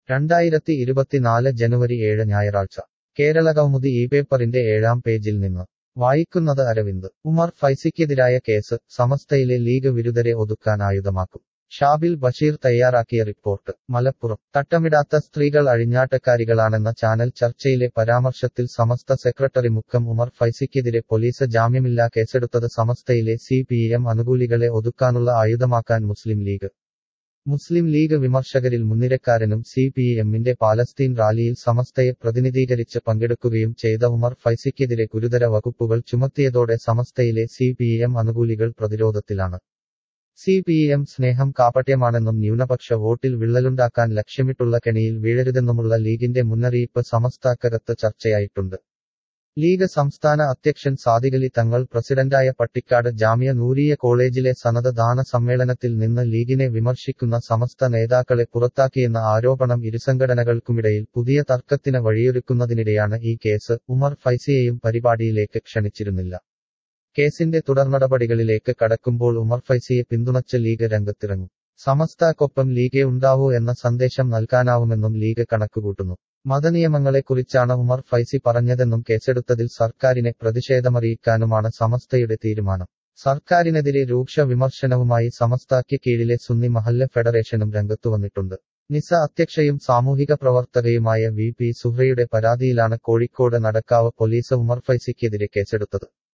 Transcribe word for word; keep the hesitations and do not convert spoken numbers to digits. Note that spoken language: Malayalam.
രണ്ടായിരത്തി ഇരുപത്തിനാല് ജനുവരി ഏഴ് ഞായറാഴ്ച കേരളകൗമുദി ഈ പേപ്പറിന്റെ ഏഴാം പേജിൽ നിന്ന് വായിക്കുന്നത് അരവിന്ദ്. ഉമർ ഫൈസിക്കെതിരായ കേസ്, സമസ്തയിലെ ലീഗ് വിരുദ്ധരെ ഒതുക്കാൻ ആയുധമാക്കും. ഷാബിൽ ബഷീർ തയ്യാറാക്കിയ റിപ്പോർട്ട്. മലപ്പുറം. തട്ടമിടാത്ത സ്ത്രീകൾ അഴിഞ്ഞാട്ടക്കാരികളാണെന്ന ചാനൽ ചർച്ചയിലെ പരാമർശത്തിൽ സമസ്ത സെക്രട്ടറി മുക്കം ഉമർ ഫൈസിക്കെതിരെ പോലീസ് ജാമ്യമില്ലാ കേസെടുത്തത് സമസ്തയിലെ സി പി എം അനുകൂലികളെ ഒതുക്കാനുള്ള ആയുധമാക്കാൻ മുസ്ലിം ലീഗ്. മുസ്ലിം ലീഗ് വിമർശകരിൽ മുൻനിരക്കാരനും സി പി എമ്മിന്റെ പാലസ്തീൻ റാലിയിൽ സമസ്തയെ പ്രതിനിധീകരിച്ച് പങ്കെടുക്കുകയും ചെയ്ത ഉമർ ഫൈസിക്കെതിരെ ഗുരുതര വകുപ്പുകൾ ചുമത്തിയതോടെ സമസ്തയിലെ സി പി എം അനുകൂലികൾ പ്രതിരോധത്തിലാണ്. സി പി എം സ്നേഹം കാപട്യമാണെന്നും ന്യൂനപക്ഷ വോട്ടിൽ വിള്ളലുണ്ടാക്കാൻ ലക്ഷ്യമിട്ടുള്ള കെണിയിൽ വീഴരുതെന്നുമുള്ള ലീഗിന്റെ മുന്നറിയിപ്പ് സമസ്തക്കകത്ത് ചർച്ചയായിട്ടുണ്ട്. ലീഗ് സംസ്ഥാന അധ്യക്ഷൻ സാദിഖലി തങ്ങൾ പ്രസിഡന്റായ പട്ടിക്കാട് ജാമിയ നൂരിയ കോളേജിലെ സനത് ദാന സമ്മേളനത്തിൽ നിന്ന് ലീഗിനെ വിമർശിക്കുന്ന സമസ്ത നേതാക്കളെ പുറത്താക്കിയെന്ന ആരോപണം ഇരുസംഘടനകൾക്കുമിടയിൽ പുതിയ തർക്കത്തിന് വഴിയൊരുക്കുന്നതിനിടെയാണ് ഈ കേസ്. ഉമർ ഫൈസിയെയും പരിപാടിയിലേക്ക് ക്ഷണിച്ചിരുന്നില്ല. കേസിന്റെ തുടർനടപടികളിലേക്ക് കടക്കുമ്പോൾ ഉമർ ഫൈസിയെ പിന്തുണച്ച് ലീഗ് രംഗത്തിറങ്ങും. സമസ്തക്കൊപ്പം ലീഗേ ഉണ്ടാവൂ എന്ന സന്ദേശം നൽകാനാവുമെന്നും ലീഗ് കണക്കുകൂട്ടുന്നു. മതനിയമങ്ങളെക്കുറിച്ചാണ് ഉമർ ഫൈസി പറഞ്ഞതെന്നും കേസെടുത്തതിൽ സർക്കാരിനെ പ്രതിഷേധമറിയിക്കാനുമാണ് സമസ്തയുടെ തീരുമാനം. സർക്കാരിനെതിരെ രൂക്ഷ വിമർശനവുമായി സമസ്തയ്ക്ക് കീഴിലെ സുന്നി മഹല്ല് ഫെഡറേഷനും രംഗത്തുവന്നിട്ടുണ്ട്. നിസ അധ്യക്ഷയും സാമൂഹിക പ്രവർത്തകയുമായ വി പി സുഹ്രയുടെ പരാതിയിലാണ് കോഴിക്കോട് നടക്കാവ് പോലീസ് ഉമർ ഫൈസിക്കെതിരെ കേസെടുത്തത്.